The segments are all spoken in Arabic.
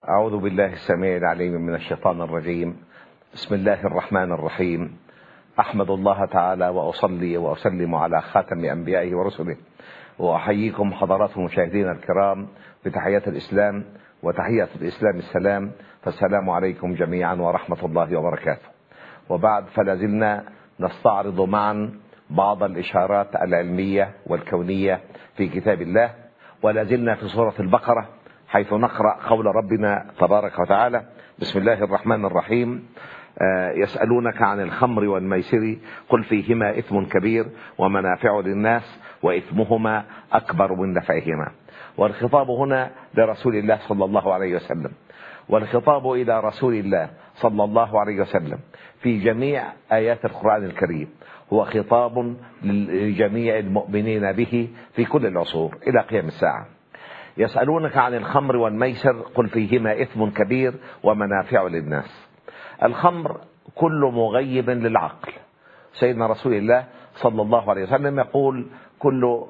أعوذ بالله السميع العليم من الشيطان الرجيم. بسم الله الرحمن الرحيم. أحمد الله تعالى وأصلي وأسلم على خاتم أنبيائه ورسله، وأحييكم حضرات المشاهدين الكرام بتحيات الإسلام، وتحية الإسلام السلام، فالسلام عليكم جميعا ورحمة الله وبركاته. وبعد، فلازلنا نستعرض معا بعض الإشارات العلمية والكونية في كتاب الله، ولازلنا في سورة البقرة، حيث نقرأ قول ربنا تبارك وتعالى: بسم الله الرحمن الرحيم. يسألونك عن الخمر والميسر قل فيهما إثم كبير ومنافع للناس وإثمهما أكبر من نفعهما. والخطاب هنا لرسول الله صلى الله عليه وسلم، والخطاب إلى رسول الله صلى الله عليه وسلم في جميع آيات القرآن الكريم هو خطاب لجميع المؤمنين به في كل العصور إلى قيام الساعة. يسألونك عن الخمر والميسر قل فيهما إثم كبير ومنافع للناس. الخمر كل مغيب للعقل. سيدنا رسول الله صلى الله عليه وسلم يقول: كل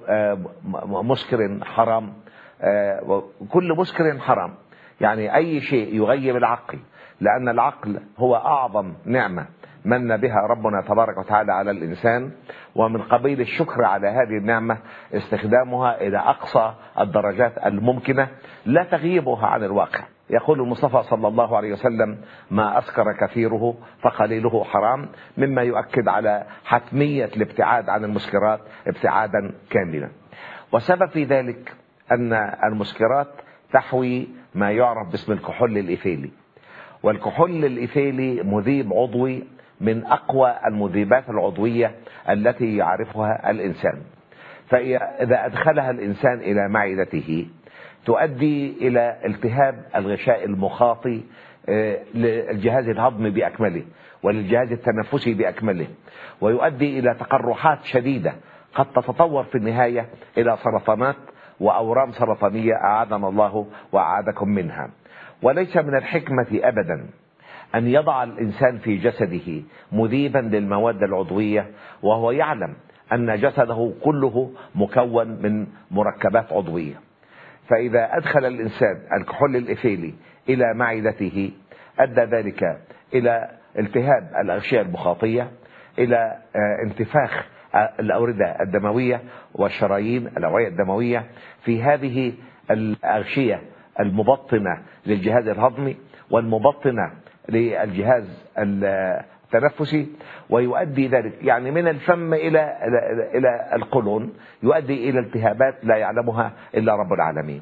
مسكر حرام، كل مسكر حرام، يعني أي شيء يغيب العقل، لأن العقل هو أعظم نعمة من بها ربنا تبارك وتعالى على الإنسان، ومن قبيل الشكر على هذه النعمة استخدامها إلى أقصى الدرجات الممكنة لا تغيبها عن الواقع. يقول المصطفى صلى الله عليه وسلم: ما أسكر كثيره فقليله حرام، مما يؤكد على حتمية الابتعاد عن المسكرات ابتعادا كاملا. وسبب في ذلك أن المسكرات تحوي ما يعرف باسم الكحول الإيثيلي، والكحول الإيثيلي مذيب عضوي من أقوى المذيبات العضوية التي يعرفها الإنسان، فإذا أدخلها الإنسان إلى معدته تؤدي إلى التهاب الغشاء المخاطي للجهاز الهضمي بأكمله وللجهاز التنفسي بأكمله، ويؤدي إلى تقرحات شديدة قد تتطور في النهاية إلى سرطانات وأورام سرطانية أعاذنا الله وأعاذكم منها. وليس من الحكمة أبدا أن يضع الإنسان في جسده مذيبا للمواد العضوية وهو يعلم أن جسده كله مكون من مركبات عضوية. فإذا أدخل الإنسان الكحول الإيثيلي إلى معدته أدى ذلك إلى التهاب الأغشية المخاطية، إلى انتفاخ الأوردة الدموية والشرايين الأوعية الدموية في هذه الأغشية المبطنة للجهاز الهضمي والمبطنة للجهاز التنفسي، ويؤدي ذلك يعني من الفم إلى القولون، يؤدي إلى التهابات لا يعلمها إلا رب العالمين.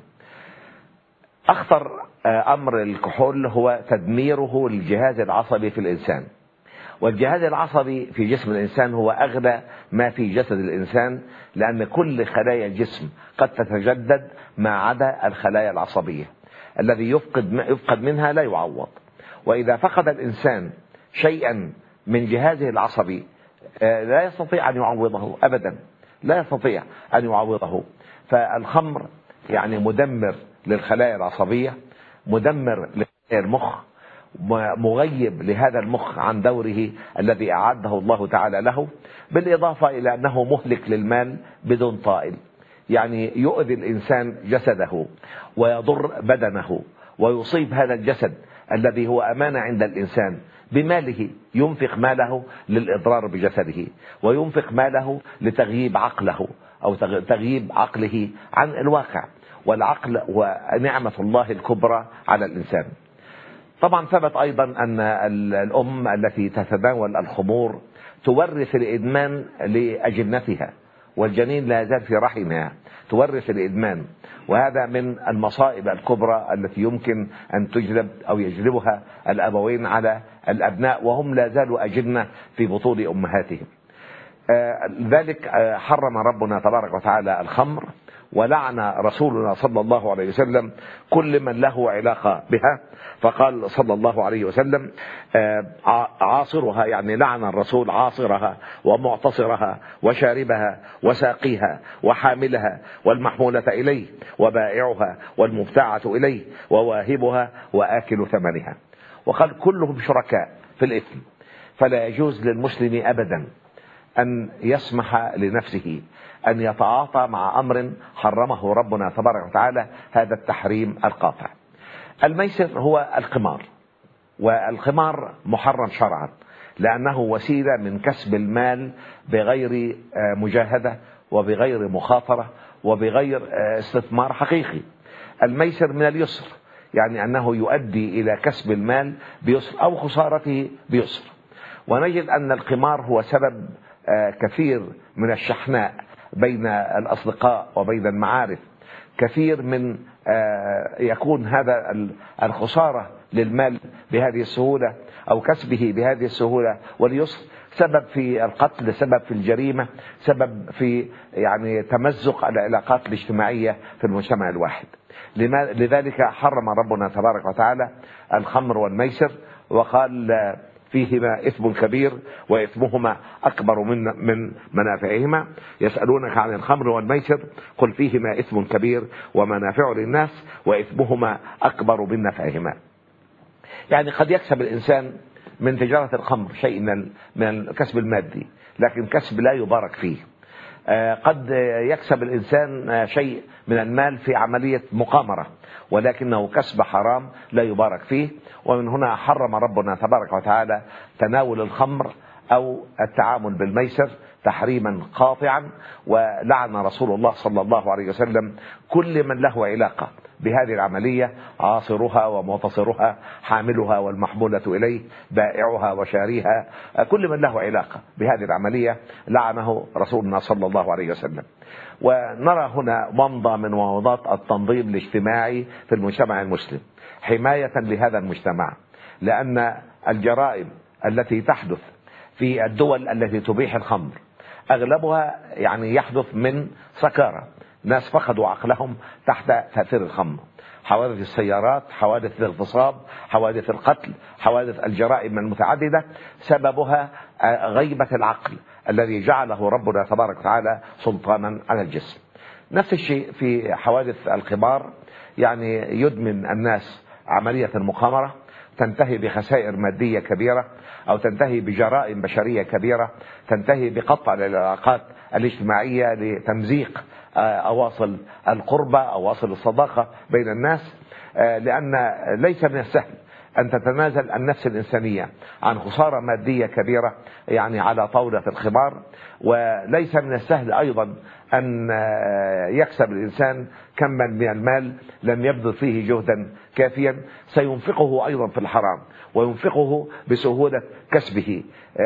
أخطر أمر الكحول هو تدميره للجهاز العصبي في الإنسان، والجهاز العصبي في جسم الإنسان هو أغلى ما في جسد الإنسان، لأن كل خلايا الجسم قد تتجدد ما عدا الخلايا العصبية، الذي يفقد منها لا يعوض. وإذا فقد الإنسان شيئا من جهازه العصبي لا يستطيع أن يعوضه أبدا، لا يستطيع أن يعوضه. فالخمر يعني مدمر للخلايا العصبية، مدمر لخلايا المخ، مغيب لهذا المخ عن دوره الذي أعده الله تعالى له، بالإضافة إلى أنه مهلك للمال بدون طائل، يعني يؤذي الإنسان جسده ويضر بدنه ويصيب هذا الجسد الذي هو أمانة عند الإنسان بماله، ينفق ماله للإضرار بجسده، وينفق ماله لتغييب عقله أو تغييب عقله عن الواقع، والعقل هو نعمة الله الكبرى على الإنسان. طبعا ثبت أيضا أن الأم التي تتناول الخمور تورث الإدمان لأجنتها، والجنين لا يزال في رحمها تورث الإدمان، وهذا من المصائب الكبرى التي يمكن أن تجلب أو يجلبها الأبوين على الأبناء وهم لا زالوا أجنة في بطون أمهاتهم. لذلك حرم ربنا تبارك وتعالى الخمر، ولعن رسولنا صلى الله عليه وسلم كل من له علاقة بها، فقال صلى الله عليه وسلم: عاصرها، يعني لعن الرسول عاصرها ومعتصرها وشاربها وساقيها وحاملها والمحمولة إليه وبائعها والمبتاعة إليه وواهبها وآكل ثمنها. وقال كلهم شركاء في الإثم، فلا يجوز للمسلم أبدا أن يسمح لنفسه أن يتعاطى مع أمر حرمه ربنا تبارك وتعالى هذا التحريم القاطع. الميسر هو القمار، والقمار محرم شرعا لأنه وسيلة من كسب المال بغير مجاهدة وبغير مخاطرة وبغير استثمار حقيقي. الميسر من اليسر، يعني أنه يؤدي إلى كسب المال بيسر أو خسارته بيسر. ونجد أن القمار هو سبب كثير من الشحناء بين الأصدقاء وبين المعارف، كثير من يكون هذا الخسارة للمال بهذه السهولة أو كسبه بهذه السهولة واليسر سبب في القتل، سبب في الجريمة، سبب في يعني تمزق العلاقات الاجتماعية في المجتمع الواحد. لذلك حرم ربنا تبارك وتعالى الخمر والميسر وقال فيهما إثم كبير وإثمهما أكبر من منافعهما. يسألونك عن الخمر والميسر قل فيهما إثم كبير ومنافع للناس وإثمهما أكبر من نفعهما. يعني قد يكسب الإنسان من تجارة الخمر شيء من الكسب المادي، لكن كسب لا يبارك فيه. قد يكسب الإنسان شيء من المال في عملية مقامرة، ولكنه كسب حرام لا يبارك فيه. ومن هنا حرم ربنا تبارك وتعالى تناول الخمر أو التعامل بالميسر تحريما قاطعا. ولعن رسول الله صلى الله عليه وسلم كل من له علاقة بهذه العملية، عاصرها ومعتصرها، حاملها والمحمولة إليه، بائعها وشاريها، كل من له علاقة بهذه العملية لعنه رسولنا صلى الله عليه وسلم. ونرى هنا ومضة من ومضات التنظيم الاجتماعي في المجتمع المسلم حماية لهذا المجتمع، لأن الجرائم التي تحدث في الدول التي تبيح الخمر أغلبها يعني يحدث من سكارى، ناس فقدوا عقلهم تحت تأثير الخمر. حوادث السيارات، حوادث الاغتصاب، حوادث القتل، حوادث الجرائم المتعددة سببها غيبة العقل الذي جعله ربنا تبارك وتعالى سلطانا على الجسم. نفس الشيء في حوادث القمار، يعني يدمن الناس عملية المقامرة تنتهي بخسائر مادية كبيرة، أو تنتهي بجرائم بشرية كبيرة، تنتهي بقطع العلاقات الاجتماعية لتمزيق أواصل القربة، أواصل الصداقة بين الناس. لأن ليس من السهل أن تتنازل النفس الإنسانية عن خسارة مادية كبيرة يعني على طاولة الخمار، وليس من السهل أيضا أن يكسب الإنسان كما من المال لم يبذل فيه جهدا كافيا سينفقه أيضا في الحرام وينفقه بسهولة كسبه.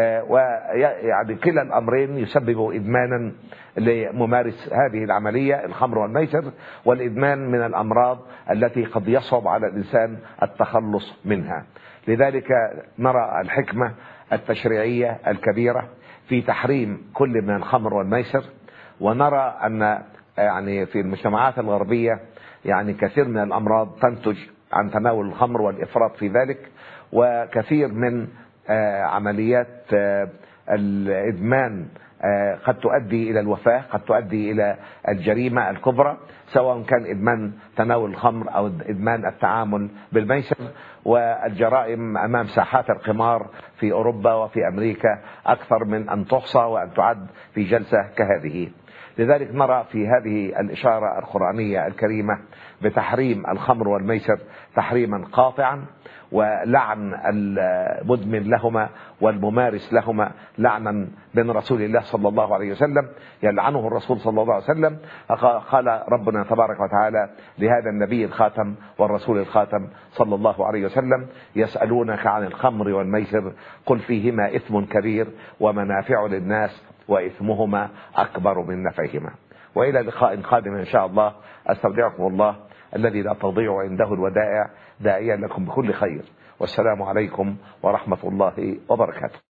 ويعني كلا الأمرين يسبب إدمانا لممارس هذه العملية الخمر والميسر، والإدمان من الأمراض التي قد يصعب على الإنسان التخلص منها. لذلك نرى الحكمة التشريعية الكبيرة في تحريم كل من الخمر والميسر. ونرى أن يعني في المجتمعات الغربية يعني كثير من الأمراض تنتج عن تناول الخمر والإفراط في ذلك، وكثير من عمليات الإدمان قد تؤدي إلى الوفاة، قد تؤدي إلى الجريمة الكبرى، سواء كان إدمان تناول الخمر أو إدمان التعامل بالميسر. والجرائم أمام ساحات القمار في أوروبا وفي أمريكا أكثر من أن تحصى وأن تعد في جلسة كهذه. لذلك نرى في هذه الإشارة القرآنية الكريمة بتحريم الخمر والميسر تحريما قاطعا، ولعن المدمن لهما والممارس لهما لعنا من رسول الله صلى الله عليه وسلم، يلعنه الرسول صلى الله عليه وسلم. قال ربنا تبارك وتعالى لهذا النبي الخاتم والرسول الخاتم صلى الله عليه وسلم: يسألونك عن الخمر والميسر قل فيهما إثم كبير ومنافع للناس وإثمهما أكبر من نفعهما. وإلى لقاء قادم إن شاء الله، أستودعكم الله الذي لا تضيع عنده الودائع، داعيا لكم بكل خير، والسلام عليكم ورحمة الله وبركاته.